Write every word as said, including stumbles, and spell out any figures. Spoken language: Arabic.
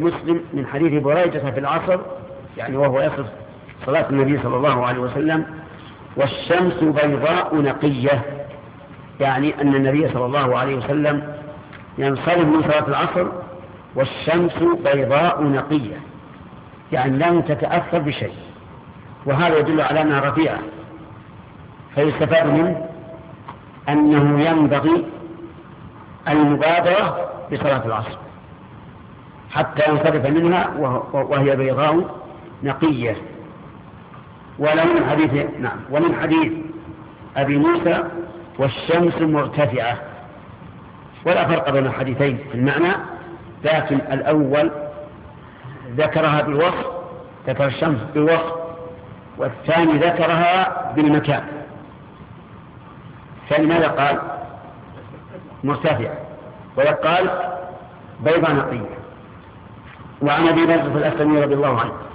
مسلم من حديث بريدة في العصر، يعني وهو يصف صلاة النبي صلى الله عليه وسلم: والشمس بيضاء نقية، يعني أن النبي صلى الله عليه وسلم ينصرف من صلاة العصر والشمس بيضاء نقية، يعني لم تتأثر بشيء، وهذا يدل على أنها رفيعة. فيستفاد منه أنه ينبغي المبادرة بصلاة العصر حتى ينصرف منها وهي بيضاء نقية. وله من حديث نعم ومن حديث أبي موسى: والشمس مرتفعة. ولا فرق بين الحديثين في المعنى، لكن الأول ذكرها بالوصف، ذكر الشمس بالوصف، والثاني ذكرها بالمكان. فلماذا قال مرتفع ويقال بيضاء نقية؟ وعن أبي بكر الأسلمي رضي الله عنه